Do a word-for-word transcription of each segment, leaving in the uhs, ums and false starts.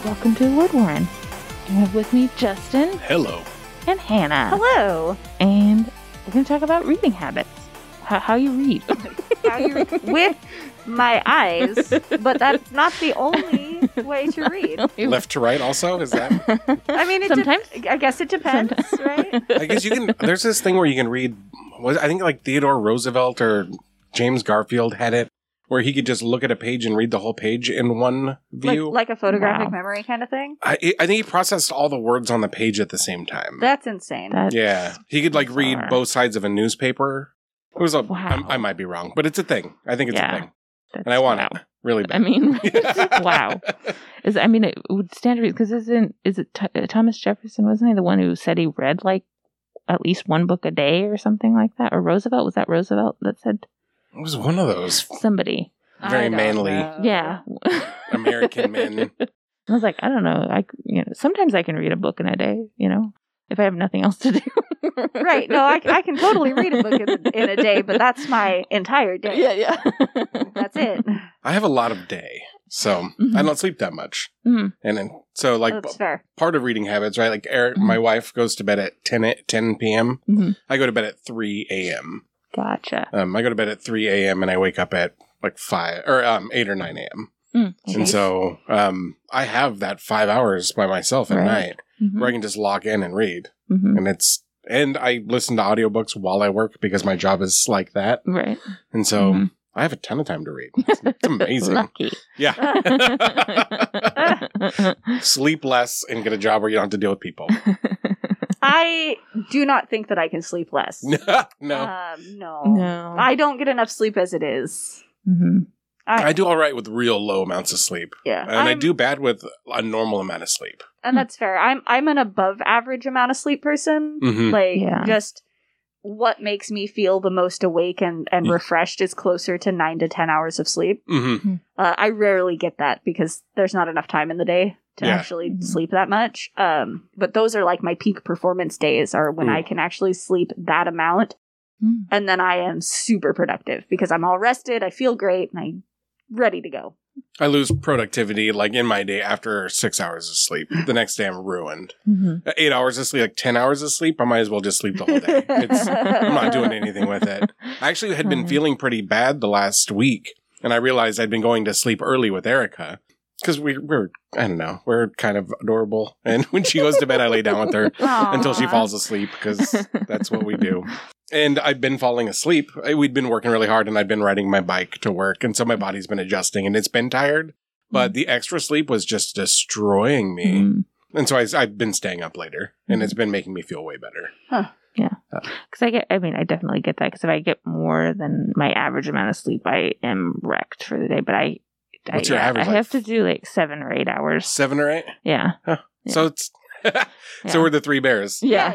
welcome to Word Warren. I have with me Justin. Hello. And Hannah. Hello. And we're going to talk about reading habits. How, how you read. How you read. With my eyes, but that's not the only way to read. Left to right also? Is that? I mean, it Sometimes. De- I guess it depends, Sometimes. right? I guess you can, there's this thing where you can read, was I think like Theodore Roosevelt or James Garfield had it, where he could just look at a page and read the whole page in one Like, view. like a photographic Wow. memory kind of thing? I, I think he processed all the words on the page at the same time. That's insane. That's yeah. He could like read bizarre. both sides of a newspaper. It was a, Wow. I, I might be wrong, but it's a thing. I think it's Yeah. a thing. that's- And I want wow. it really bad. I mean, wow. Is I mean, it would stand to reason because isn't is it Th- Thomas Jefferson? Wasn't he the one who said he read like at least one book a day or something like that? Or Roosevelt? Was that Roosevelt that said It was one of those somebody? very I don't manly know. Yeah. American men. I was like, I don't know. I c- you know sometimes I can read a book in a day. You know, if I have nothing else to do. Right. No, I, I can totally read a book in a, in a day, but that's my entire day. Yeah, yeah. That's it. I have a lot of day, so Mhm. I don't sleep that much. Mhm. And then, so like That's p- fair. part of reading habits, right? Like Eric, Mhm. my wife goes to bed at ten, a- ten p.m. Mhm. I go to bed at three a.m. Gotcha. Um, I go to bed at three a.m. and I wake up at like five or um, eight or nine a.m. Mm, And so um, I have that five hours by myself at Right. night Mhm. where I can just log in and read. Mhm. And it's, and I listen to audiobooks while I work because my job is like that. Right. And so Mhm. I have a ton of time to read. It's, it's amazing. Lucky. Yeah. Sleep less and get a job where you don't have to deal with people. I do not think that I can sleep less. no. Um, no. No. I don't get enough sleep as it is. hmm I do all right with real low amounts of sleep. Yeah. And I I'm- do bad with a normal amount of sleep. And that's fair. I'm I'm an above average amount of sleep person. Mm-hmm. Like Yeah. just what makes me feel the most awake and, and Yeah. refreshed is closer to nine to ten hours of sleep. Mm-hmm. Uh, I rarely get that because there's not enough time in the day to Yeah. actually Mhm. sleep that much. Um, but those are like my peak performance days are when Ooh. I can actually sleep that amount. Mm. And then I am super productive because I'm all rested, I feel great, and I'm ready to go. I lose productivity like in my day after six hours of sleep. The next day I'm ruined. hmm Eight hours of sleep, like ten hours of sleep, I might as well just sleep the whole day. It's, I'm not doing anything with it. I actually had been Mhm. feeling pretty bad the last week, and I realized I'd been going to sleep early with Erica. Because we, we're, I don't know, we're kind of adorable. And when she goes to bed, I lay down with her until she Aw. falls asleep because that's what we do. And I've been falling asleep. I- We'd been working really hard and I'd been riding my bike to work. And so my body's been adjusting and it's been tired. But the extra sleep was just destroying me. Mm. And so I, I've been staying up later and it's been making me feel way better. Because I get, I mean, I definitely get that. Because if I get more than my average amount of sleep, I am wrecked for the day. But I, What's I, your yeah, average, I like have to do like seven or eight hours. Seven or eight? Yeah. Huh. Yeah. So it's, Yeah. so we're the three bears. Yeah.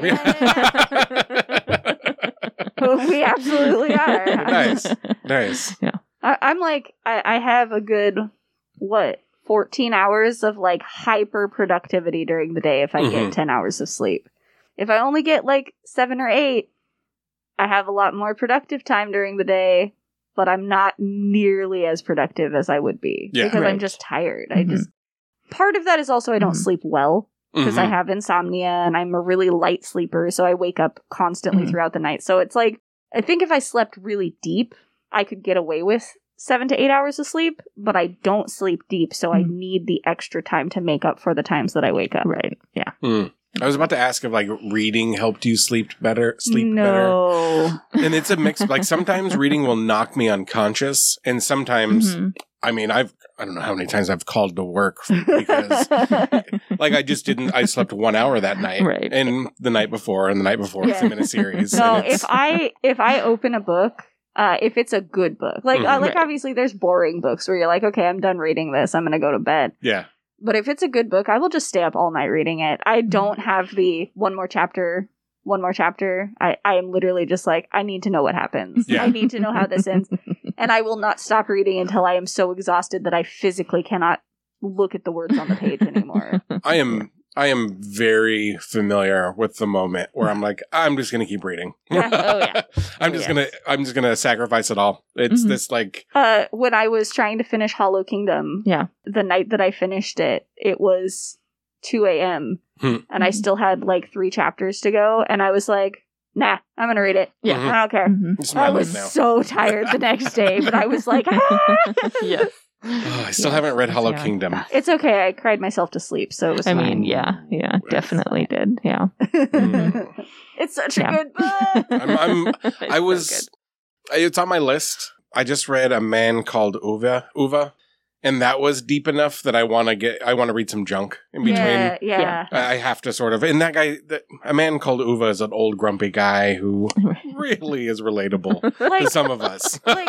We absolutely are. Nice. Nice. I, I'm like, I, I have a good, what, fourteen hours of like hyper productivity during the day if I Mhm. get ten hours of sleep. If I only get like seven or eight, I have a lot more productive time during the day, but I'm not nearly as productive as I would be Yeah. because I'm Right. just tired. I Mhm. just, part of that is also I don't Mhm. sleep well because I Mhm. have insomnia and I'm a really light sleeper, so I wake up constantly Mhm. throughout the night. So it's like, I think if I slept really deep, I could get away with seven to eight hours of sleep, but I don't sleep deep, so I Mhm. need the extra time to make up for the times that I wake up. Right. Yeah. Hmm. I was about to ask if like reading helped you sleep better, sleep better. no. And it's a mix. Like sometimes reading will knock me unconscious, and sometimes, Mhm. I mean, I've I don't know how many times I've called to work because, like, I just didn't. I slept one hour that night, Right. and the night before, and the night before. Yeah. I'm in a series. No, and it's- if I if I open a book, uh, if it's a good book, like uh, Mhm. like Right. obviously there's boring books where you're like, okay, I'm done reading this, I'm gonna go to bed. yeah, But if it's a good book, I will just stay up all night reading it. I don't have the one more chapter, one more chapter. I, I am literally just like, I need to know what happens. Yeah. I need to know how this ends. And I will not stop reading until I am so exhausted that I physically cannot look at the words on the page anymore. I am I am very familiar with the moment where I'm like, I'm just going to keep reading. Yeah. Oh, yeah. I'm Oh, just yeah. going to, I'm just going to sacrifice it all. It's Mhm. this like, Uh, when I was trying to finish Hollow Kingdom, Yeah. the night that I finished it, it was two a.m. Hmm. and I Mhm. still had like three chapters to go, and I was like, nah, I'm gonna read it. Yeah. Mhm. I don't care. Mhm. it's my I life was now. so tired the next day, but I was like, ah! Yes. Oh, I still Yes, haven't read yes, Hollow yeah. Kingdom. It's okay. I cried myself to sleep, so it was I fine. mean, yeah, yeah, definitely did. Yeah. Mm. It's such Yeah. a good book. I'm, I'm, It's I so was, it's on my list. I just read A Man Called Uva, Uva, and that was deep enough that I want to get, I want to read some junk in between. Yeah, yeah. Yeah. I I have to sort of, and that guy, that, A Man Called Uva is an old grumpy guy who good. really is relatable Like, to some of us. like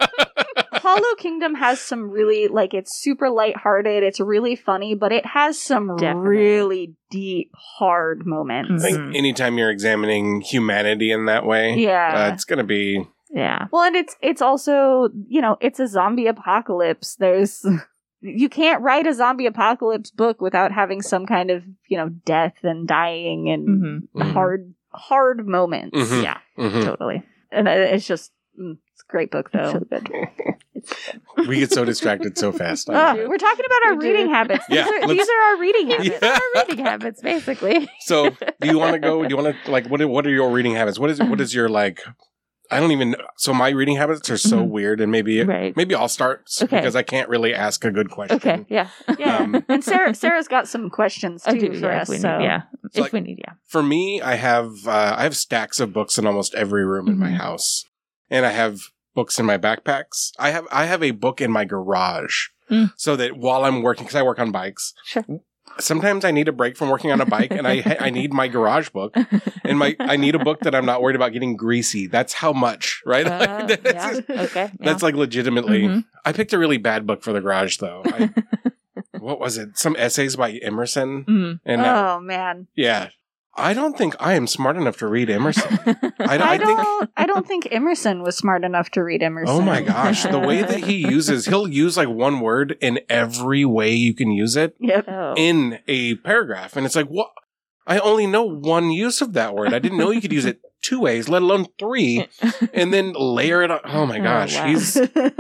Hollow Kingdom has some really, like, it's super lighthearted, it's really funny, but it has some Definitely. really deep, hard moments. I think Mhm. anytime you're examining humanity in that way, Yeah. uh, it's going to be, Yeah. Well, and it's it's also, you know, it's a zombie apocalypse. There's you can't write a zombie apocalypse book without having some kind of, you know, death and dying and Mhm. Mhm. hard hard moments. Mhm. Yeah. Mhm. Totally. And it- it's just mm, it's a great book though. It's so good. It's good. we get so distracted so fast. I Ah, love it. we're talking about our We do. reading habits. These, Yeah, are, let's- these are our reading habits. These are our reading habits, basically. So, do you want to go? Do you want to like? What? Are, what are your reading habits? What is? What is your like? I don't even. So my reading habits are so Mhm. weird, and maybe Right. maybe I'll start s- Okay. because I can't really ask a good question. Okay. Yeah. Yeah. Um, and Sarah Sarah's got some questions I too do. for Yeah. us. If we so need. Yeah. It's If like- we need. Yeah. For me, I have uh, I have stacks of books in almost every room in my Mhm. house, and I have books in my backpacks. I have I have a book in my garage, Mm. so that while I'm working, because I work on bikes. Sure. Sometimes I need a break from working on a bike, and I I need my garage book, and my I need a book that I'm not worried about getting greasy. That's how much, right? Uh, Like, yeah. that's, Okay. Yeah. that's like legitimately. Mhm. I picked a really bad book for the garage, though. I, what was it? Some essays by Emerson, Mm. and uh, oh man. yeah, I don't think I am smart enough to read Emerson. I don't- I, I think- don't I don't think Emerson was smart enough to read Emerson. Oh my gosh, the way that he uses, he'll use like one word in every way you can use it Yep. Oh. in a paragraph. And it's like, what? I only know one use of that word. I didn't know you could use it two ways, let alone three, and then layer it on. Oh my Oh, gosh, wow. he's,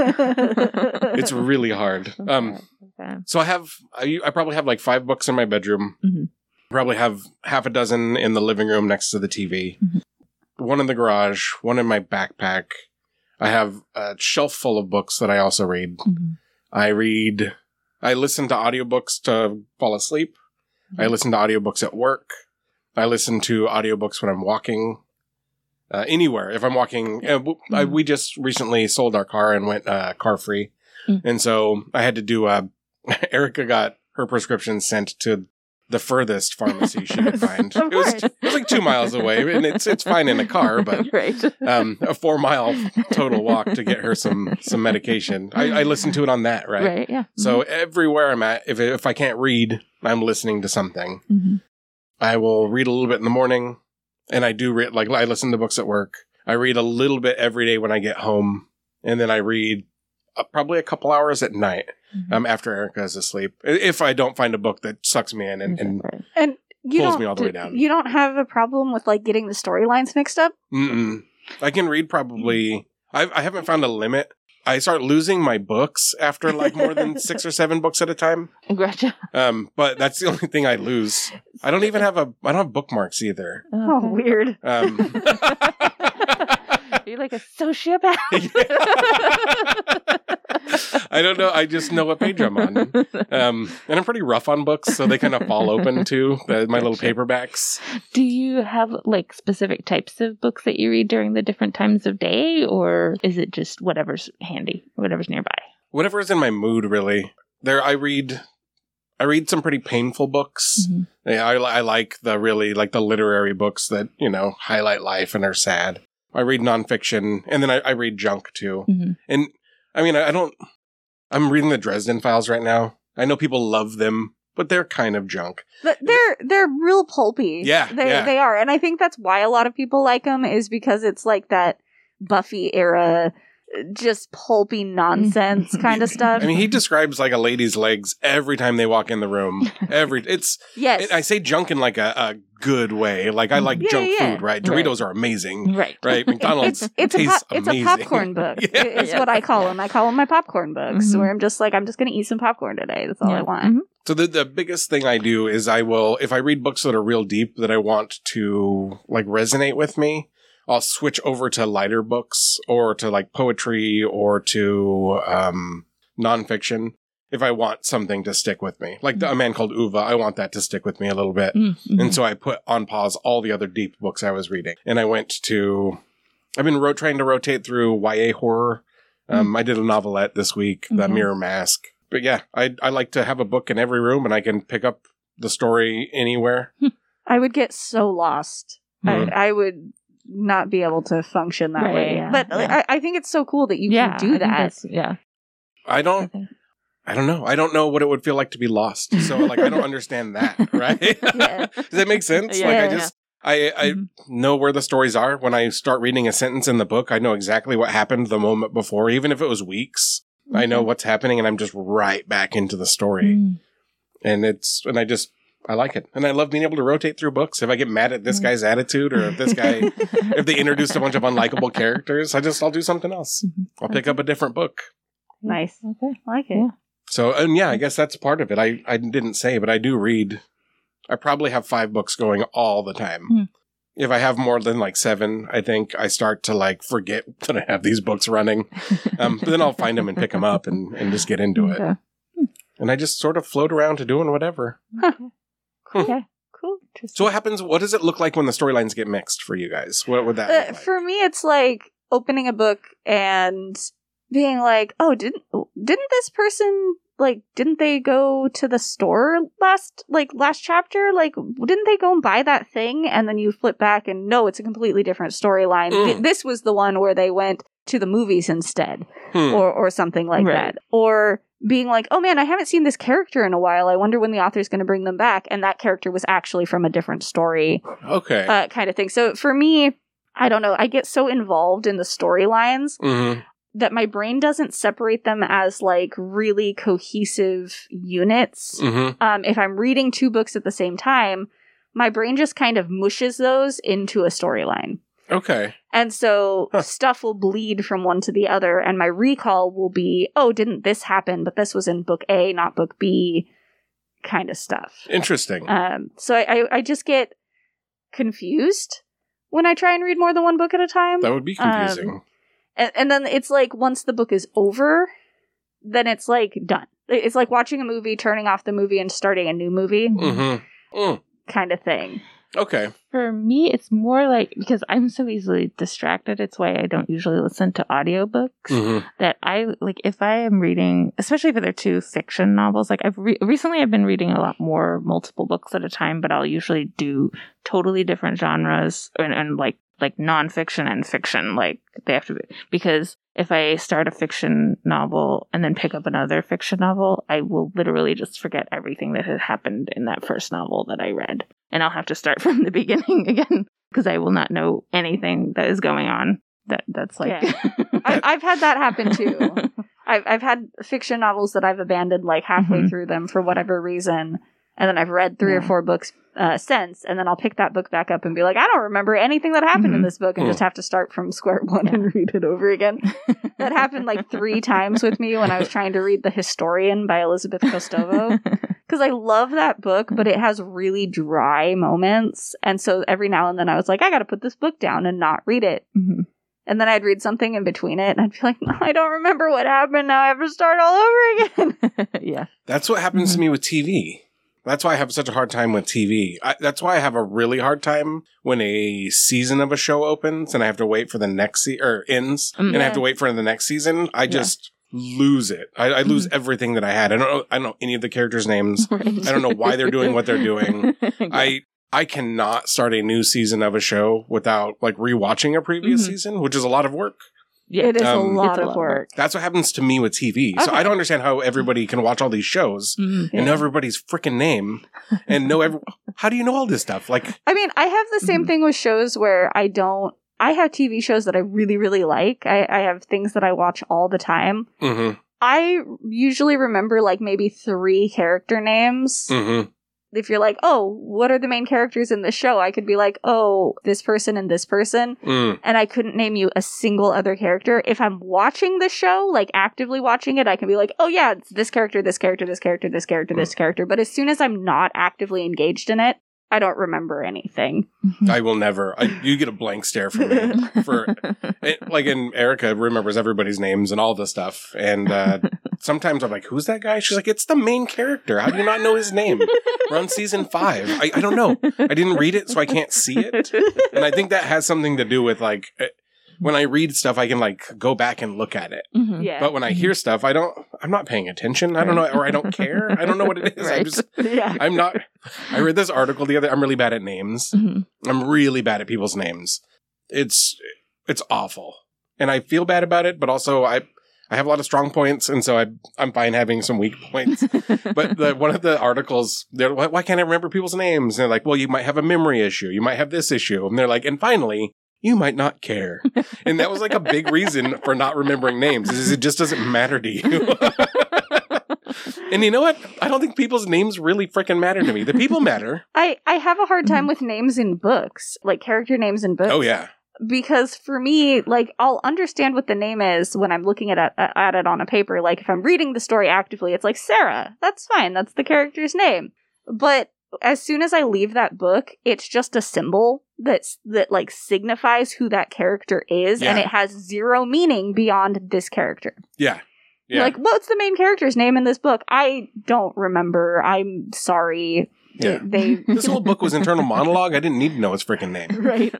it's really hard. Um, Okay. so I have, I, I probably have like five books in my bedroom. Mhm. Probably have half a dozen in the living room next to the T V. Mhm. One in the garage, one in my backpack. I have a shelf full of books that I also read. Mhm. I read, I listen to audiobooks to fall asleep. I listen to audiobooks at work. I listen to audiobooks when I'm walking. Uh, anywhere. If I'm walking, uh, w- I, we just recently sold our car and went uh, car free. Mm. And so I had to do, uh, Erica got her prescription sent to the furthest pharmacy she could find. Of It was, course. it was like two miles away, and it's it's fine in a car, but right. um, a four mile total walk to get her some some medication. I, I listen to it on that, right? Right. Yeah. So everywhere I'm at, if if I can't read, I'm listening to something. Mhm. I will read a little bit in the morning, and I do read like I listen to books at work. I read a little bit every day when I get home, and then I read uh, probably a couple hours at night Mhm. um, after Erica is asleep. If I don't find a book that sucks me in and, and Right. And you Pulls don't me all the way down. You don't have a problem with like getting the storylines mixed up? mm-mm. I can read probably. I I haven't found a limit. I start losing my books after like more than six or seven books at a time. Gotcha. Um, but that's the only thing I lose. I don't even have a. I don't have bookmarks either. Oh, Okay. weird. Um, You're like a sociopath. I don't know. I just know what page I'm on. Um, and I'm pretty rough on books, so they kind of fall open too. The, my little Gotcha. paperbacks. Do you have like specific types of books that you read during the different times of day, or is it just whatever's handy, whatever's nearby? Whatever is in my mood, really. There, I read. I read some pretty painful books. Mhm. Yeah, I, I like the really like the literary books that you know highlight life and are sad. I read nonfiction, and then I, I read junk too. Mhm. And I mean, I, I don't. I'm reading the Dresden Files right now. I know people love them, but they're kind of junk. But they're they're real pulpy. Yeah, they yeah. they are, and I think that's why a lot of people like them is because it's like that Buffy era just pulpy nonsense kind of stuff. I mean, he describes like a lady's legs every time they walk in the room. Every it's yes, it, I say junk in like a, a good way. Like I like Yeah, junk yeah. food, right? Doritos are amazing, Right. right? McDonald's it's it's a tastes pop, it's a amazing. popcorn book. Yeah. It's Yeah. what I call them. I call them my popcorn books, Mhm. where I'm just like, I'm just gonna eat some popcorn today. That's all I Yeah. want. Mhm. So the the biggest thing I do is I will, if I read books that are real deep that I want to like resonate with me, I'll switch over to lighter books or to like poetry or to um, nonfiction if I want something to stick with me. Like the, A Man Called Uva, I want that to stick with me a little bit. Mm-hmm. And so I put on pause all the other deep books I was reading. And I went to, I've been ro- trying to rotate through Y A horror. Um, I did a novelette this week, The Mhm. Mirror Mask. But yeah, I I like to have a book in every room and I can pick up the story anywhere. I would get so lost. Mhm. I, I would not be able to function that Right, way. yeah, but yeah. I, I think it's so cool that you yeah, can do I think that. that's- Yeah. I I don't, think- I don't know. I don't know what it would feel like to be lost. So like, I don't understand that, right? Yeah. Does that make sense? Yeah, like I yeah. just, I, I Mhm. know where the stories are. When I start reading a sentence in the book, I know exactly what happened the moment before, even if it was weeks. I know what's happening and I'm just right back into the story. Mm. And it's, and I just, I like it. And I love being able to rotate through books. If I get mad at this Mm. guy's attitude or if this guy, if they introduced a bunch of unlikable characters, I just, I'll do something else. Mhm. I'll pick up a different book. Nice. Okay. I like it. Yeah. So, and yeah, I guess that's part of it. I, I didn't say, but I do read. I probably have five books going all the time. Hmm. If I have more than like seven, I think I start to like forget that I have these books running. Um, but then I'll find them and pick them up and, and just get into it. Okay. And I just sort of float around to doing whatever. Okay. Cool. So what happens? What does it look like when the storylines get mixed for you guys? What would that Uh, look like? For me, it's like opening a book and being like, "Oh, didn't didn't this person like didn't they go to the store last like last chapter? Like, didn't they go and buy that thing?" And then you flip back and no, it's a completely different storyline. Mm. Th- This was the one where they went to the movies instead, Hmm. or or something like Right. that, or being like, "Oh man, I haven't seen this character in a while. I wonder when the author's going to bring them back." And that character was actually from a different story. Okay. Uh, kind of thing. So for me, I don't know. I get so involved in the storylines hmm that my brain doesn't separate them as like really cohesive units. hmm Um, if I'm reading two books at the same time, my brain just kind of mushes those into a storyline. Okay. And so Huh. stuff will bleed from one to the other, and my recall will be, oh, didn't this happen? But this was in book A, not book B, kind of stuff. Interesting. Um, so I, I, I just get confused when I try and read more than one book at a time. that would be confusing. um, And, and then it's like once the book is over, then it's like done. It's like watching a movie, turning off the movie, and starting a new movie hmm Mm. kind of thing. Okay. For me, it's more like because I'm so easily distracted. It's why I don't usually listen to audiobooks. hmm That I like if I am reading, especially if they're two fiction novels. Like I've re- recently, I've been reading a lot more multiple books at a time, but I'll usually do totally different genres and, and like like nonfiction and fiction. Like they have to be because if I start a fiction novel and then pick up another fiction novel, I will literally just forget everything that had happened in that first novel that I read. And I'll have to start from the beginning again because I will not know anything that is going on. That that's like Yeah. I, I've had that happen too. I've I've had fiction novels that I've abandoned like halfway Mhm. through them for whatever reason, and then I've read three or Yeah. four books uh, since, and then I'll pick that book back up and be like, I don't remember anything that happened in Mhm. this book, and Hmm. just have to start from square one and read it over again. That happened like three times with me when I was trying to read The Historian by Elizabeth Kostovo. Because I love that book, but it has really dry moments. And so every now and then I was like, I got to put this book down and not read it. Mhm. And then I'd read something in between it, and I'd be like, no, I don't remember what happened. Now I have to start all over again. yeah. That's what happens to me with T V. That's why I have such a hard time with T V. I, that's why I have a really hard time when a season of a show opens and I have to wait for the next se- or ends, Mm. and I have to Yeah. wait for the next season. I just lose it. I, I lose everything that I had. I don't know. I don't know any of the characters' names. Right. I don't know why they're doing what they're doing. Yeah. I I cannot start a new season of a show without like rewatching a previous Mhm. season, which is a lot of work. Yeah. It is Um, a lot It's a of lot of work. That's what happens to me with T V. So Okay. I don't understand how everybody can watch all these shows Mhm. and know everybody's freaking name and know every. How do you know all this stuff? Like, I mean, I have the same Mhm. thing with shows where I don't, I have T V shows that I really, really like. I, I have things that I watch all the time. Mm-hmm. I usually remember like maybe three character names. Mm-hmm. If you're like, oh, what are the main characters in this show? I could be like, oh, this person and this person. Mm. And I couldn't name you a single other character. If I'm watching the show, like actively watching it, I can be like, oh yeah, it's this character, this character, this character, this character, this character. But as soon as I'm not actively engaged in it, I don't remember anything. I will never. I, you get a blank stare from me. For it, like, and Erica remembers everybody's names and all this stuff. And uh, sometimes I'm like, "Who's that guy?" She's like, "It's the main character. How do you not know his name?" We're on season five. I, I don't know. I didn't read it, so I can't see it. And I think that has something to do with like when I read stuff, I can like go back and look at it. Mm-hmm. Yeah. But when I hear stuff, I don't. I'm not paying attention. I don't know, or I don't care. I don't know what it is. Right. I'm just. yeah. I'm not. I read this article the other. I'm really bad at names. Mm-hmm. I'm really bad at people's names. It's it's awful, and I feel bad about it. But also, I I have a lot of strong points, and so I I'm fine having some weak points. But the, one of the articles, they're like, why can't I remember people's names? And they're like, well, you might have a memory issue. You might have this issue, and they're like, and finally, you might not care. And that was like a big reason for not remembering names. Is it just doesn't matter to you. And you know what? I don't think people's names really freaking matter to me. The people matter. I, I have a hard time with names in books, like character names in books. Oh, yeah. Because for me, like, I'll understand what the name is when I'm looking at it, at it on a paper. Like, if I'm reading the story actively, it's like, Sarah. That's fine. That's the character's name. But as soon as I leave that book, it's just a symbol that's, that, like, signifies who that character is. Yeah. And it has zero meaning beyond this character. Yeah. You're Yeah. like, what's the main character's name in this book? I don't remember. I'm sorry. Yeah. They, This whole book was internal monologue. I didn't need to know its freaking name. right.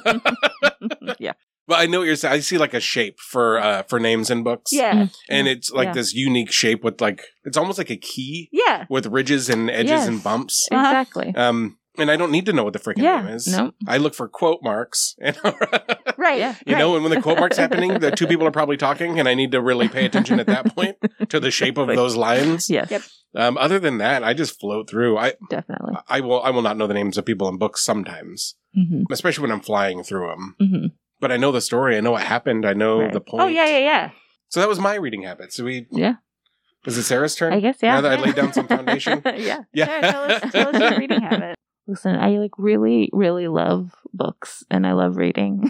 Yeah. But I know what you're saying. I see like a shape for uh, for names in books. Yeah. And it's like Yeah. this unique shape with like, it's almost like a key Yeah. with ridges and edges Yes. and bumps. Uh-huh. Exactly. Um, and I don't need to know what the freaking Yeah. name is. Nope. I look for quote marks. And Right. Yeah. you right. know, and when the quote mark's happening, the two people are probably talking, and I need to really pay attention at that point to the shape of those lines. Yes. Yep. Um, other than that, I just float through. I Definitely. I will I will not know the names of people in books sometimes, Mm-hmm. especially when I'm flying through them. Mm-hmm. But I know the story. I know what happened. I know Right. the point. Oh, yeah, yeah, yeah. So that was my reading habit. So we Yeah. is it Sarah's turn? I guess, yeah. Now that I laid down some foundation. Yeah. Yeah. Sarah, tell us, tell us your reading habit. Listen, I like really, really love books and I love reading.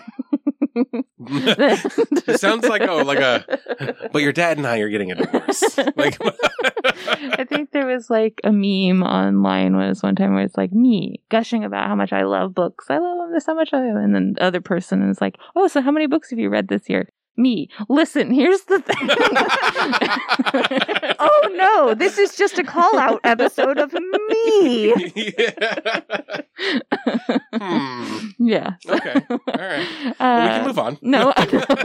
It sounds like oh like a but your dad and I are getting a divorce. Like I think there was like a meme online was one time where it's like me gushing about how much I love books. I love them so much. I love them. And then the other person is like, oh, so how many books have you read this year? Me. Listen, here's the thing. Oh, no. This is just a call-out episode of me. yeah. Hmm. Yeah. Okay. All right. Uh, Well, we can move on. No,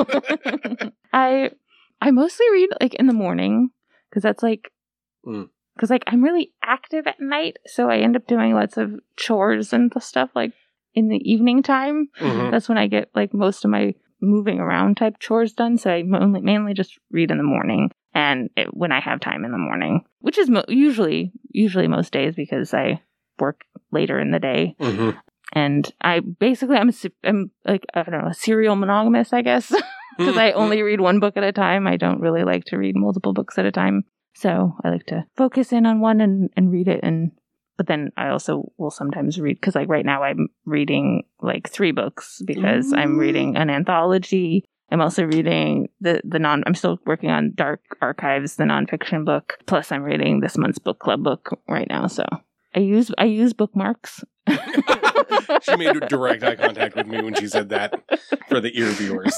I I mostly read like in the morning because that's like Mm. because like I'm really active at night, so I end up doing lots of chores and stuff like in the evening time. Mhm. That's when I get like most of my moving around type chores done. So I mainly mainly just read in the morning and it, when I have time in the morning, which is mo- usually usually most days because I work later in the day. Mhm. And I basically, I'm, a, se- I'm like, I don't know, a serial monogamous, I guess, because I only read one book at a time. I don't really like to read multiple books at a time. So I like to focus in on one and, and read it. And, but then I also will sometimes read, because like right now I'm reading like three books because I'm Ooh. reading an anthology. I'm also reading the, the non, I'm still working on Dark Archives, the nonfiction book. Plus I'm reading this month's book club book right now. So I use, I use bookmarks. She made direct eye contact with me when she said that for the ear viewers.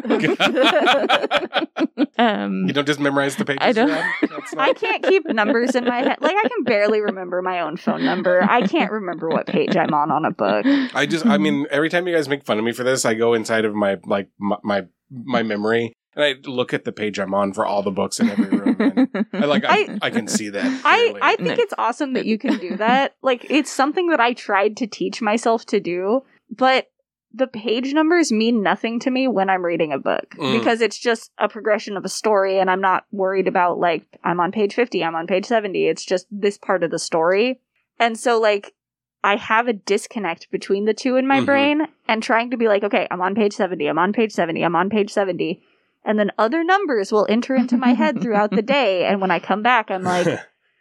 um, You don't just memorize the pages. I don't- you're on? That's not- I can't keep numbers in my head. Like, I can barely remember my own phone number. I can't remember what page I'm on on a book. I just, I mean, every time you guys make fun of me for this, I go inside of my, like, my, my, my memory and I look at the page I'm on for all the books in every room. And I like, I, I, I- can see that. I, clearly. I think it's awesome that you can do that. Like, it's something that I tried to teach myself to do, but the page numbers mean nothing to me when I'm reading a book Mm. because it's just a progression of a story and I'm not worried about, like, I'm on page fifty, I'm on page seventy. It's just this part of the story. And so, like, I have a disconnect between the two in my Mhm. brain and trying to be like, okay, I'm on page seventy, I'm on page seventy, I'm on page seventy. And then other numbers will enter into my head throughout the day. And when I come back, I'm like,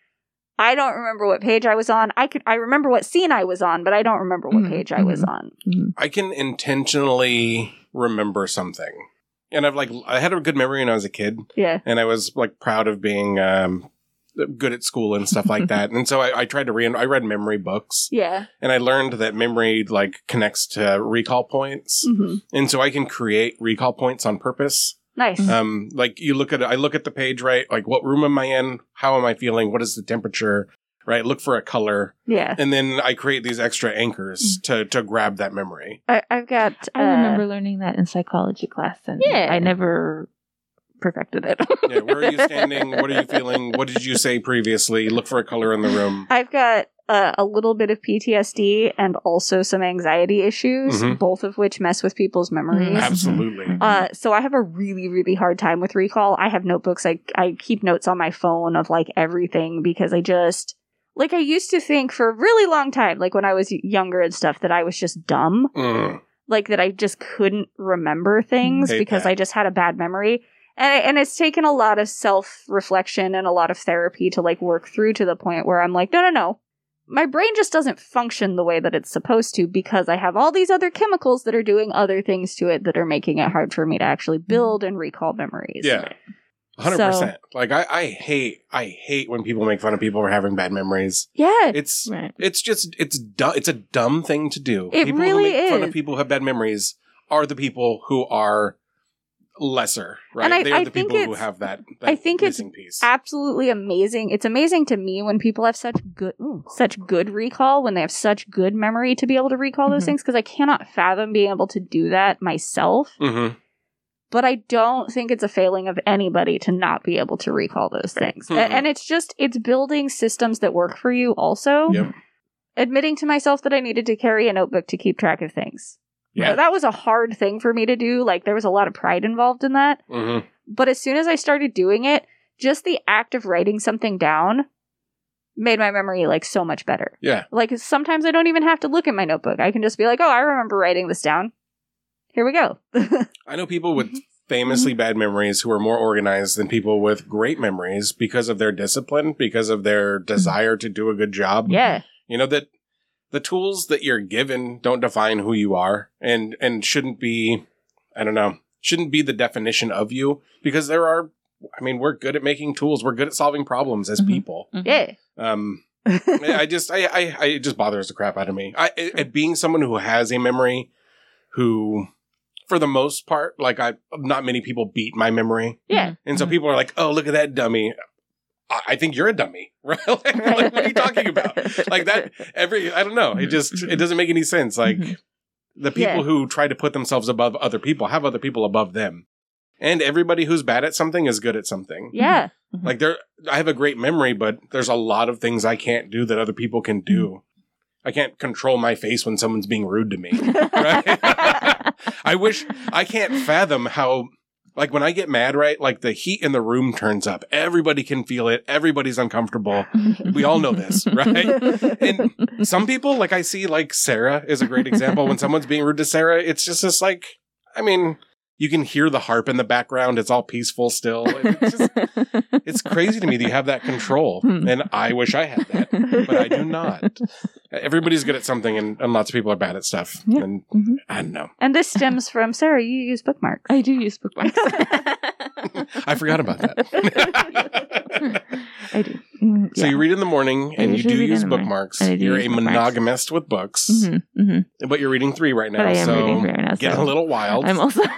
I don't remember what page I was on. I could I remember what scene I was on, but I don't remember what Mhm, page I was mhm. on. Mhm. I can intentionally remember something. And I've like, I had a good memory when I was a kid, Yeah. and I was like proud of being um, good at school and stuff like that. And so I, I tried to read, I read memory books, Yeah. and I learned that memory like connects to recall points. hmm And so I can create recall points on purpose. Nice. Um, like you look at, I look at the page, right? Like what room am I in? How am I feeling? What is the temperature? Right? Look for a color. Yeah. And then I create these extra anchors to, to grab that memory. I, I've got. I uh, remember learning that in psychology class, and Yeah. I never perfected it. Yeah. Where are you standing? What are you feeling? What did you say previously? Look for a color in the room. I've got uh, a little bit of P T S D and also some anxiety issues, Mhm. both of which mess with people's memories. Mhm. Absolutely. Uh, so I have a really, really hard time with recall. I have notebooks. I I keep notes on my phone of like everything because I just like I used to think for a really long time, like when I was younger and stuff, that I was just dumb, Mm. like that I just couldn't remember things Hate because that. I just had a bad memory. And I, and it's taken a lot of self reflection and a lot of therapy to like work through to the point where I'm like, no, no, no. My brain just doesn't function the way that it's supposed to because I have all these other chemicals that are doing other things to it that are making it hard for me to actually build and recall memories. Yeah. one hundred percent. Like I, I hate, I hate when people make fun of people for having bad memories. Yeah. It's, Right. it's just, it's dumb. It's a dumb thing to do. It people really who make fun is. of people who have bad memories are the people who are lesser, right? And I- they are I the think people who it's- have that, that I think it's missing piece. absolutely amazing. It's amazing to me when people have such good ooh, such good recall, when they have such good memory to be able to recall those Mhm. things, because I cannot fathom being able to do that myself. hmm But I don't think it's a failing of anybody to not be able to recall those things. Mhm. A- And it's just, it's building systems that work for you also. Yep. Admitting to myself that I needed to carry a notebook to keep track of things. Yeah. That was a hard thing for me to do. Like, there was a lot of pride involved in that. hmm But as soon as I started doing it, just the act of writing something down made my memory like so much better. Yeah. Like sometimes I don't even have to look at my notebook. I can just be like, oh, I remember writing this down. Here we go. I know people with famously bad memories who are more organized than people with great memories because of their discipline, because of their desire to do a good job. Yeah. You know, that the tools that you're given don't define who you are and, and shouldn't be, I don't know, shouldn't be the definition of you, because there are, I mean, we're good at making tools. We're good at solving problems as Mhm. people. Yeah. Um, I just, I, I, I, it just bothers the crap out of me. I, at being someone who has a memory, who, for the most part, like I, not many people beat my memory. Yeah. And so Mhm. people are like, oh, look at that dummy. I, I think you're a dummy, right? like, like, what are you talking about? Like that, every, I don't know. It just, it doesn't make any sense. Like Mhm. the people Yeah. who try to put themselves above other people have other people above them. And everybody who's bad at something is good at something. Yeah. Like there, I have a great memory, but there's a lot of things I can't do that other people can do. I can't control my face when someone's being rude to me. Right? I wish, I can't fathom how, like when I get mad, right? Like the heat in the room turns up. Everybody can feel it. Everybody's uncomfortable. We all know this, right? And some people, like I see, like Sarah is a great example. When someone's being rude to Sarah, it's just this like, I mean, you can hear the harp in the background. It's all peaceful still. It's just, it's crazy to me that you have that control. And I wish I had that, but I do not. Everybody's good at something, and, and lots of people are bad at stuff. Yeah. And Mhm. I don't know. And this stems from Sarah, you use bookmarks. I do use bookmarks. I forgot about that. I do. Mm, So yeah. you read in the morning, I and you usually do read in use the morning, bookmarks. and I do You're use a bookmarks. monogamist with books, Mhm, mhm. but you're reading three right now. But I am so reading three right now, getting so a little wild. I'm also.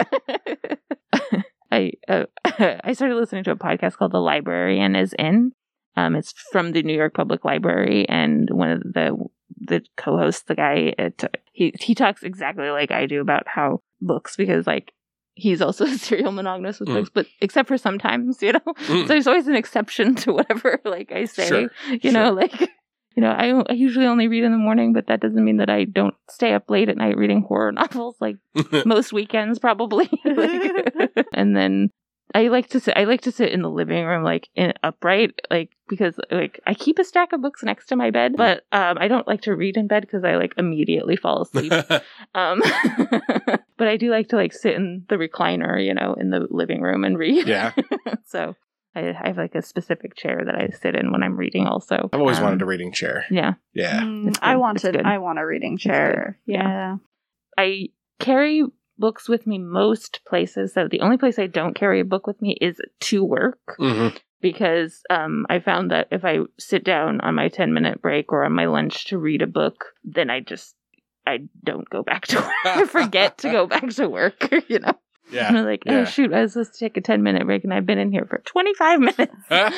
I uh, I started listening to a podcast called The Librarian Is In. Um, it's from the New York Public Library, and one of the the co-hosts, the guy, it, he he talks exactly like I do about how books, because like he's also a serial monogamous with Mm. books, but except for sometimes, you know, Mm. so there's always an exception to whatever like I say, Sure, you know, sure. like. You know, I, I usually only read in the morning, but that doesn't mean that I don't stay up late at night reading horror novels, like most weekends, probably. Like, and then I like to sit. I like to sit in the living room, like in upright, like because like I keep a stack of books next to my bed, but um, I don't like to read in bed because I like immediately fall asleep. um, but I do like to like sit in the recliner, you know, in the living room and read. Yeah. So I, I have like a specific chair that I sit in when I'm reading. Also, I've always um, wanted a reading chair. Yeah. Yeah. Mm, It's I good. wanted. It's good. I want a reading chair. Yeah. Yeah. I carry books with me most places. So the only place I don't carry a book with me is to work. Mm-hmm. Because um, I found that if I sit down on my ten minute break or on my lunch to read a book, then I just, I don't go back to work. I forget to go back to work, you know? Yeah. And I'm like, oh Yeah. shoot, I was supposed to take a ten minute break and I've been in here for twenty-five minutes.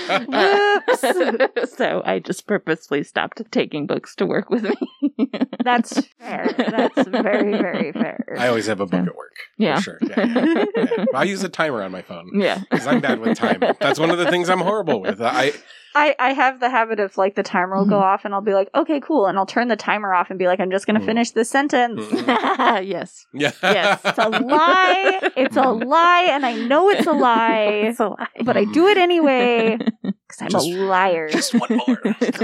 Whoops. So I just purposefully stopped taking books to work with me. That's fair. That's very, very fair. I always have a book at work. Yeah. For sure. Yeah, yeah, yeah. I use a timer on my phone. Yeah. Because I'm bad with time. That's one of the things I'm horrible with. I I, I have the habit of like the timer will go off and I'll be like, okay, cool. And I'll turn the timer off and be like, I'm just going to Mm. finish this sentence. Mm. Yes. Yeah. Yes. It's a lie. It's a lie. And I know it's a lie. It's a lie. But I do it anyway because I'm Just- a liar. Just one more.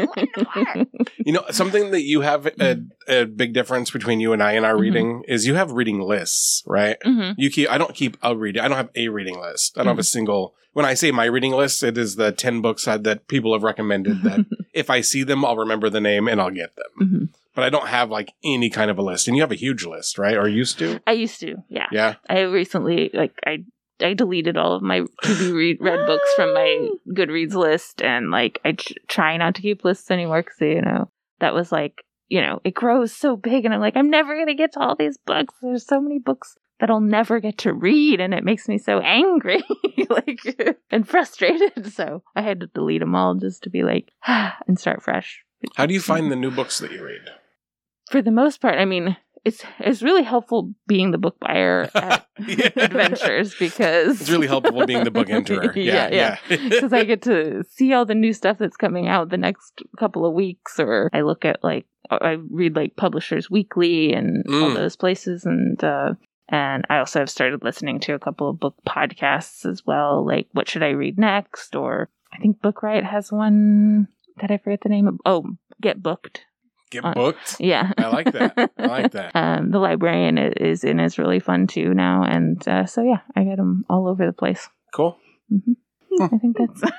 You know, something that you have a, a big difference between you and I in our Mhm. reading is you have reading lists, right? Mhm. You keep. I don't keep a reading. I don't have a reading list. I don't have Mm-hmm. a single. When I say my reading list, it is the ten books that that people have recommended that if I see them, I'll remember the name and I'll get them. Mhm. But I don't have like any kind of a list. And you have a huge list, right? Or used to? I used to, yeah. Yeah. I recently, like, I I deleted all of my to be read read books from my Goodreads list, and like I tr- try not to keep lists anymore because you know that was like you know it grows so big, and I'm like I'm never gonna get to all these books. There's so many books that I'll never get to read, and it makes me so angry, like and frustrated. So I had to delete them all just to be like and start fresh. How do you find the new books that you read? For the most part, I mean, it's it's really helpful being the book buyer at Yeah. Adventures because It's really helpful being the book enterer. Yeah, yeah, yeah. because I get to see all the new stuff that's coming out the next couple of weeks, or I look at like I read like Publishers Weekly and all Mm. those places, and uh, and I also have started listening to a couple of book podcasts as well, like What Should I Read Next, or I think Book Riot has one that I forget the name of. Oh, Get Booked. Get Uh, booked. Yeah, I like that. I like that. Um, the librarian i- is in is really fun too now, and uh, so yeah, I get them all over the place. Cool. hmm I think that's.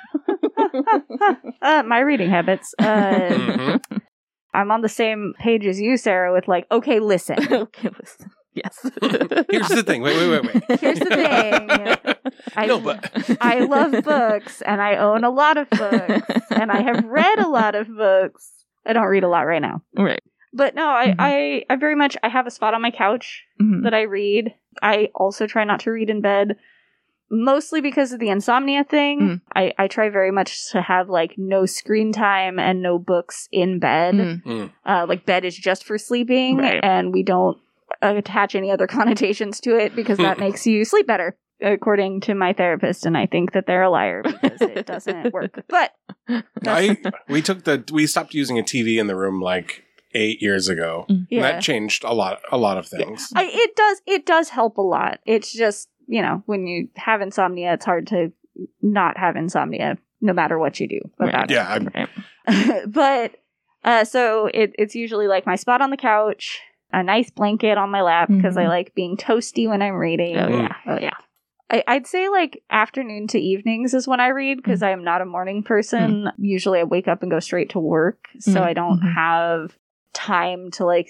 uh, my reading habits. Uh, Mhm. I'm on the same page as you, Sarah, with like, okay, listen. Okay, listen. Yes. Here's the thing. Wait, wait, wait, wait. Here's the thing. I, No, but I love books, and I own a lot of books, and I have read a lot of books. I don't read a lot right now. Right. But no, I, Mhm. I, I very much, I have a spot on my couch Mhm. that I read. I also try not to read in bed, mostly because of the insomnia thing. Mm. I, I try very much to have like no screen time and no books in bed. Mm. Mm. Uh, like bed is just for sleeping, Right. and we don't attach any other connotations to it because that makes you sleep better, according to my therapist. And I think that they're a liar because it doesn't work. But I we took the we stopped using a T V in the room like eight years ago. Mm. And yeah, that changed a lot a lot of things. I, it does. It does help a lot. It's just, you know, when you have insomnia, it's hard to not have insomnia, no matter what you do about Yeah, I'm, Right. it. But uh, so it, it's usually like my spot on the couch, a nice blanket on my lap because I Mhm. like being toasty when I'm reading. Oh Mm. yeah. Oh yeah. I, I'd say like afternoon to evenings is when I read because I am not a morning person. Usually I wake up and go straight to work, so Mm. I don't Mhm. have time to like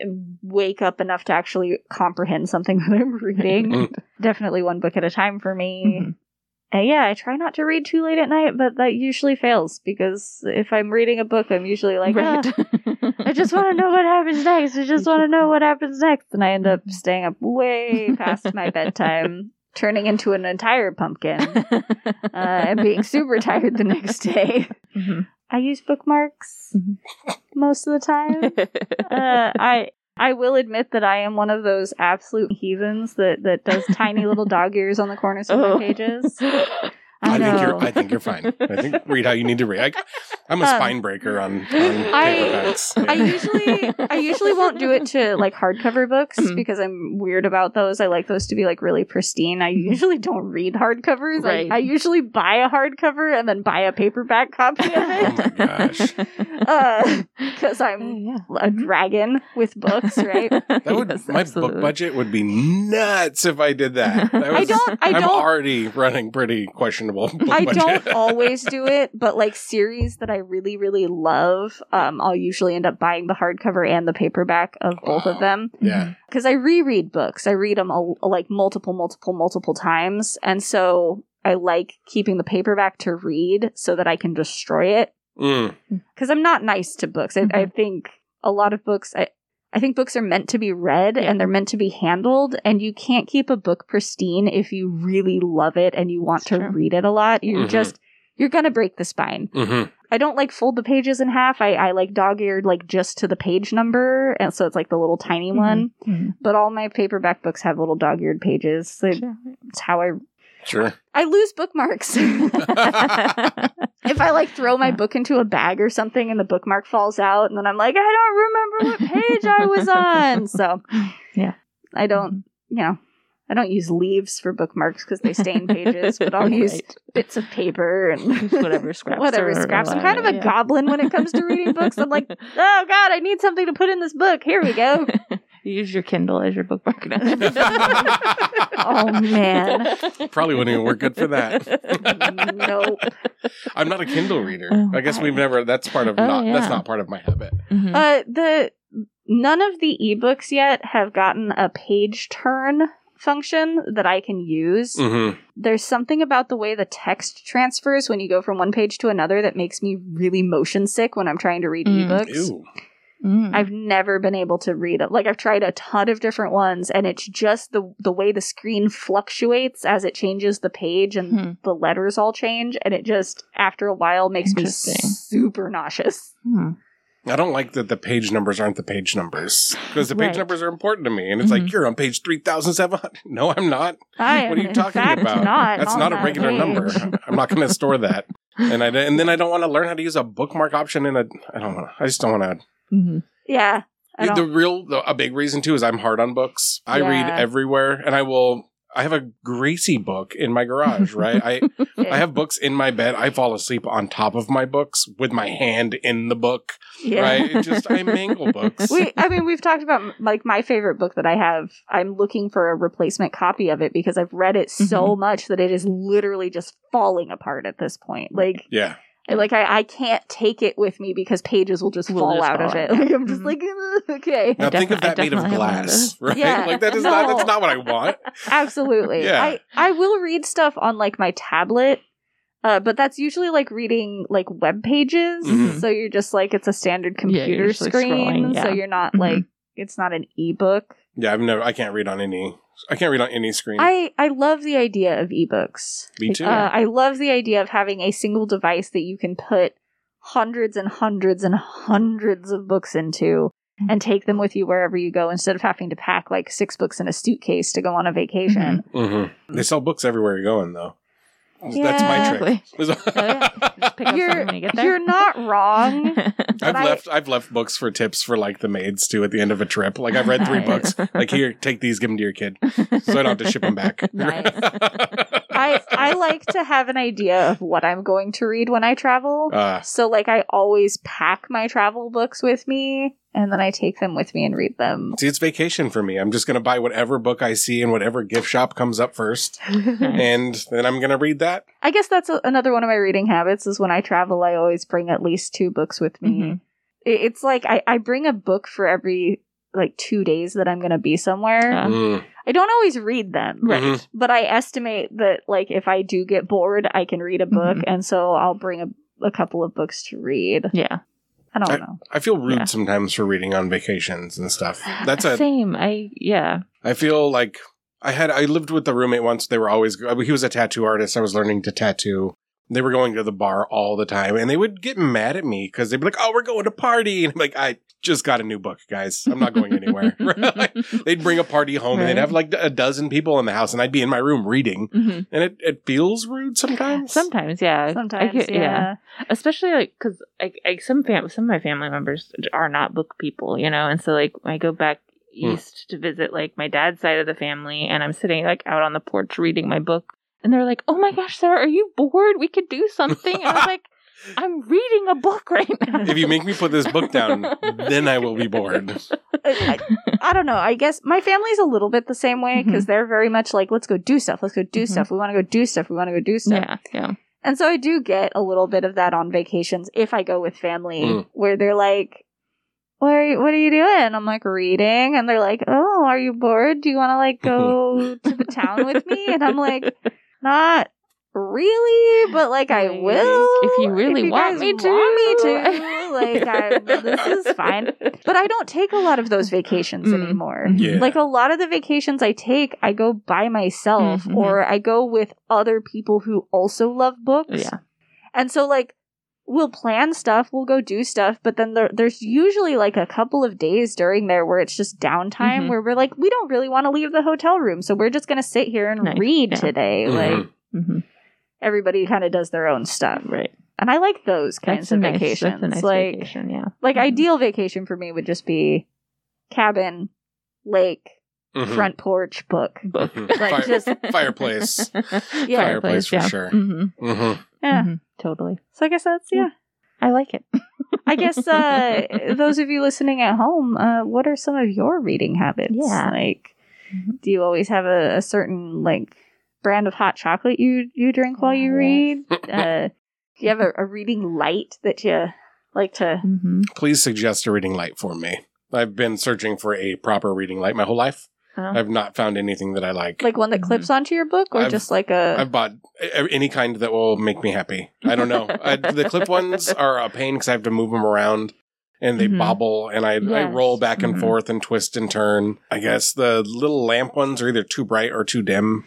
wake up enough to actually comprehend something that I'm reading. Mm. Definitely one book at a time for me. Mhm. And yeah, I try not to read too late at night, but that usually fails because if I'm reading a book, I'm usually like, Right. "Ah, I just want to know what happens next. I just want to know what happens next. And I end up staying up way past my bedtime, turning into an entire pumpkin, uh, and being super tired the next day. Mhm. I use bookmarks Mhm. most of the time. Uh, I I will admit that I am one of those absolute heathens that, that does tiny little dog ears on the corners of Oh. my pages. I, I think know. you're I think you're fine. I think read how you need to read. I, I'm a Um, spine breaker on, on I- paperbacks. I Yeah. usually I usually won't do it to like hardcover books Mhm. because I'm weird about those. I like those to be like really pristine. I usually don't read hardcovers. Right. I, I usually buy a hardcover and then buy a paperback copy of Oh it. my gosh. Because I'm Oh, yeah. a dragon with books, right? That would Yes, my absolutely. book budget would be nuts if I did that. that I was- don't. I I'm don't. already running pretty questionable book I budget. don't always do it, but like series that I really, really love, um, I'll usually end up buying the hardcover and the paperback of both Wow. of them. Yeah. Because I reread books. I read them a, like multiple, multiple, multiple times. And so I like keeping the paperback to read so that I can destroy it. Mm. Because I'm not nice to books. I, Mhm. I think a lot of books, I, I think books are meant to be read Yeah. and they're meant to be handled. And you can't keep a book pristine if you really love it and you want It's to true. read it a lot. You're Mhm. just, you're going to break the spine. hmm I don't like fold the pages in half. I, I like dog-eared like just to the page number. And so it's like the little tiny Mhm. one. Mhm. But all my paperback books have little dog-eared pages. So Sure. it's how I Sure. I lose bookmarks. If I like throw my Yeah. book into a bag or something and the bookmark falls out and then I'm like, I don't remember what page I was on. So Yeah. I don't, you know, I don't use leaves for bookmarks because they stain pages, but I'll use Right. bits of paper and Just whatever scraps whatever or scraps. I'm kind of a whatever, yeah. goblin when it comes to reading books. I'm like, oh God, I need something to put in this book. Here we go. You use your Kindle as your bookmark now. Oh man. Probably wouldn't even work good for that. Nope. I'm not a Kindle reader. Oh, I guess right. we've never. That's part of Oh, not. That's yeah. not part of my habit. Mhm. Uh, the none of the ebooks yet have gotten a page turn function that I can use. hmm There's something about the way the text transfers when you go from one page to another that makes me really motion sick when I'm trying to read Mm. ebooks. Ew. Mm. I've never been able to read it. Like I've tried a ton of different ones, and it's just the the way the screen fluctuates as it changes the page, and Hmm. the letters all change, and it just after a while makes me Interesting. super nauseous. Hmm. I don't like that the page numbers aren't the page numbers because the page Right. numbers are important to me, and it's Mhm. like you're on page three thousand seven hundred. No, I'm not. I What are am, you in talking fact, about? Not That's on not a that regular page. number. I'm not going to store that, and I and then I don't want to learn how to use a bookmark option in a. I don't want. I just don't want to. Mhm. Yeah. I The don't, real, the, a big reason too is I'm hard on books. I read Yeah. everywhere, and I will. I have a Gracie book in my garage, right? I I have books in my bed. I fall asleep on top of my books with my hand in the book, yeah. right? It just I mangle books. We, I mean, we've talked about like my favorite book that I have. I'm looking for a replacement copy of it because I've read it so much that it is literally just falling apart at this point. Like, Yeah, I- like I, I can't take it with me because pages will just Will fall just out fall of it. out. Like I'm just Mhm. like, "Ugh, okay, now I think of defi- I that made of definitely have one of glass, those. right? Yeah. Like that is not No. that's not what I want. absolutely. Yeah. I I will read stuff on like my tablet. Uh, but that's usually like reading like web pages. Mhm. So you're just like, it's a standard Yeah, you're computer just, like, screen. scrolling, So yeah. you're not Mhm. like, it's not an ebook. Yeah, I've never. I can't read on any. I can't read on any screen. I, I love the idea of ebooks. Me too. Uh, I love the idea of having a single device that you can put hundreds and hundreds and hundreds of books into and take them with you wherever you go instead of having to pack like six books in a suitcase to go on a vacation. hmm They sell books everywhere you're going, though. That's Yeah. my trick. yeah. Just pick up You're, something when you get there. you're not wrong. I've But I- left. I've left books for tips for like the maids too at the end of a trip. Like I've read three Nice. books. Like here, take these, give them to your kid, so I don't have to ship them back. Nice. I, I like to have an idea of what I'm going to read when I travel. uh, So, like, I always pack my travel books with me, and then I take them with me and read them. see, it's vacation for me. I'm just going to buy whatever book I see in whatever gift shop comes up first, and then I'm going to read that. I guess that's a, another one of my reading habits is when I travel, I always bring at least two books with me. Mhm. It- It's like I, I bring a book for every, like, two days that I'm going to be somewhere. Uh, Mm. I don't always read them. Right. Mhm. But I estimate that, like, if I do get bored, I can read a book, Mhm. and so I'll bring a, a couple of books to read. Yeah. I don't know. I feel rude Yeah. sometimes for reading on vacations and stuff. That's a. Same. I yeah. I feel like I had. I lived with a roommate once. They were always. He was a tattoo artist. I was learning to tattoo. they were going to the bar all the time, and they would get mad at me because they'd be like, "Oh, we're going to party," and I'm like, "I just got a new book, guys. I'm not going anywhere." Like, they'd bring a party home, right. and they'd have like a dozen people in the house, and I'd be in my room reading, mm-hmm. and it, it feels rude sometimes. Sometimes, yeah. Sometimes, get, yeah. yeah. Especially like because I, I some fam- some of my family members are not book people, you know, and so like I go back east mm. to visit like my dad's side of the family, and I'm sitting like out on the porch reading my book. And they're like, "Oh my gosh, Sarah, are you bored? We could do something." And I was like, "I'm reading a book right now." If you make me put this book down, then I will be bored. I, I don't know. I guess my family's a little bit the same way because mm-hmm. they're very much like, let's go do stuff. Let's go do mm-hmm. stuff. We want to go do stuff. We want to go do stuff. Yeah, yeah. And so I do get a little bit of that on vacations if I go with family mm. where they're like, What are you, what are you doing? I'm like, reading. And they're like, "Oh, are you bored? Do you want to like go to the town with me?" And I'm like, "Not really, but like I will if you really if you want, me to. want me to." Like, I, this is fine. But I don't take a lot of those vacations mm. anymore. Yeah. Like a lot of the vacations I take, I go by myself mm-hmm. or I go with other people who also love books. Yeah. And so like we'll plan stuff, we'll go do stuff, but then there, there's usually like a couple of days during there where it's just downtime mm-hmm. where we're like, we don't really want to leave the hotel room, so we're just going to sit here and nice. read yeah. today. Mm-hmm. Like, mm-hmm. everybody kind of does their own stuff. Right. And I like those kinds that's of nice, vacations. That's a nice like, vacation, yeah. Like, mm-hmm. ideal vacation for me would just be cabin, lake, mm-hmm. front porch, book. Book. Mm-hmm. Like, Fire, just fireplace. Yeah. Fireplace, fireplace for yeah. sure. Mm-hmm. Mm-hmm. Yeah. Mm-hmm. Totally. So I guess that's, yeah. I like it. I guess uh, those of you listening at home, uh, what are some of your reading habits? Yeah. Like, mm-hmm. do you always have a, a certain, like, brand of hot chocolate you, you drink while you read? Uh, do you have a, a reading light that you like to... Mm-hmm. Please suggest a reading light for me. I've been searching for a proper reading light my whole life. Oh. I've not found anything that I like. Like one that clips mm-hmm. onto your book, or I've, just like a... I've bought any kind that will make me happy. I don't know. I, the clip ones are a pain because I have to move them around, and they mm-hmm. bobble, and I, yes. I roll back and mm-hmm. forth and twist and turn. I guess the little lamp ones are either too bright or too dim.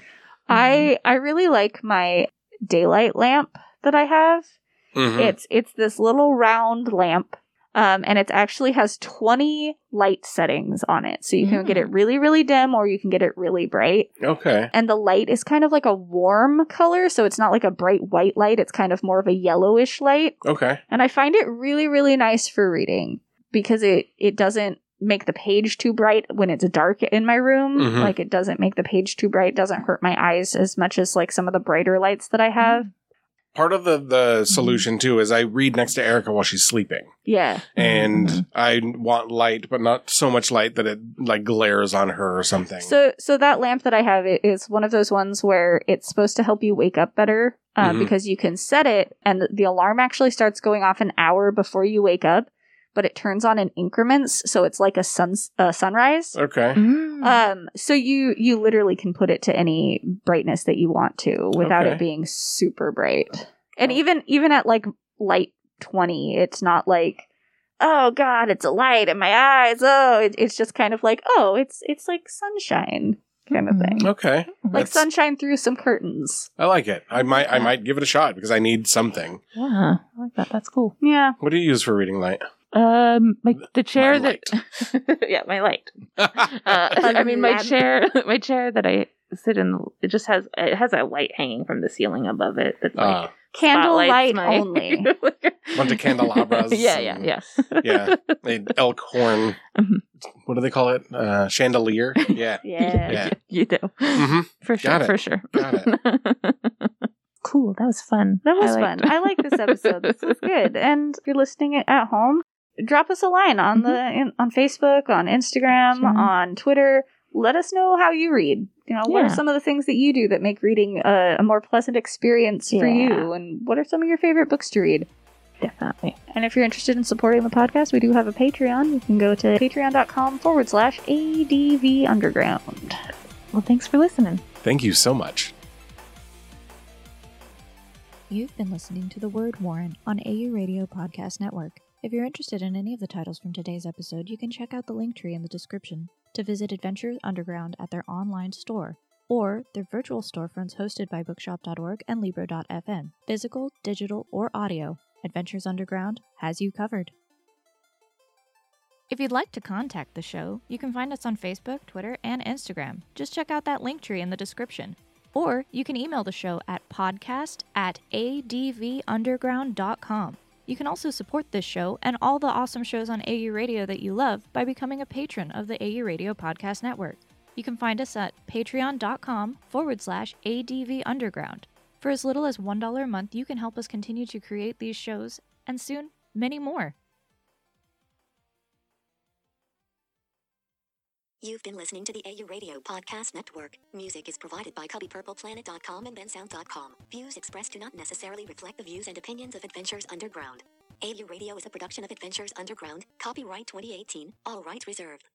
I I really like my daylight lamp that I have. Mm-hmm. It's it's this little round lamp. Um, and it actually has twenty light settings on it. So you can mm. get it really, really dim, or you can get it really bright. Okay. And the light is kind of like a warm color. So it's not like a bright white light. It's kind of more of a yellowish light. Okay. And I find it really, really nice for reading because it, it doesn't make the page too bright when it's dark in my room. Mm-hmm. Like it doesn't make the page too bright. It doesn't hurt my eyes as much as like some of the brighter lights that I have. Part of the, the solution, too, is I read next to Erica while she's sleeping. Yeah. And mm-hmm. I want light, but not so much light that it, like, glares on her or something. So so that lamp that I have is one of those ones where it's supposed to help you wake up better uh, mm-hmm. because you can set it, and the alarm actually starts going off an hour before you wake up, but it turns on in increments, so it's like a sun uh, sunrise. Okay. Mm. Um. So you you literally can put it to any brightness that you want to without okay. it being super bright. And even even at like light twenty, it's not like, oh god, it's a light in my eyes. Oh, it, it's just kind of like, oh, it's it's like sunshine kind of thing. Okay. Like That's... sunshine through some curtains. I like it. I might I might give it a shot because I need something. Yeah, I like that. That's cool. Yeah. What do you use for reading light? Um, my the chair my that yeah, my light. uh, I mean, my chair, my chair that I sit in. It just has it has a light hanging from the ceiling above it. That's like uh, candlelight my... only. Bunch of candelabras. yeah, yeah, yes. yeah, a elk horn. Mm-hmm. What do they call it? Uh, chandelier. Yeah, yeah, yeah. You do mm-hmm. for sure. Got it. For sure. Got it. Cool. That was fun. That was I fun. I like this episode. This was good. And if you're listening at home, drop us a line on mm-hmm. the in, on Facebook, on Instagram, sure. on Twitter. Let us know how you read. You know, what yeah. are some of the things that you do that make reading a, a more pleasant experience yeah. for you? And what are some of your favorite books to read? Definitely. And if you're interested in supporting the podcast, we do have a Patreon. You can go to patreon.com forward slash ADV Underground. Well, thanks for listening. Thank you so much. You've been listening to The Word Warren on A U Radio Podcast Network. If you're interested in any of the titles from today's episode, you can check out the link tree in the description to visit Adventures Underground at their online store, or their virtual storefronts hosted by bookshop dot org and libro dot f m. Physical, digital, or audio, Adventures Underground has you covered. If you'd like to contact the show, you can find us on Facebook, Twitter, and Instagram. Just check out that link tree in the description. Or you can email the show at podcast at a d v underground dot com. You can also support this show and all the awesome shows on A U Radio that you love by becoming a patron of the A U Radio Podcast Network. You can find us at patreon.com forward slash ADV Underground. For as little as one dollar a month, you can help us continue to create these shows, and soon, many more. You've been listening to the A U Radio Podcast Network. Music is provided by cubby purple planet dot com and bensound dot com. Views expressed do not necessarily reflect the views and opinions of Adventures Underground. A U Radio is a production of Adventures Underground. Copyright twenty eighteen. All rights reserved.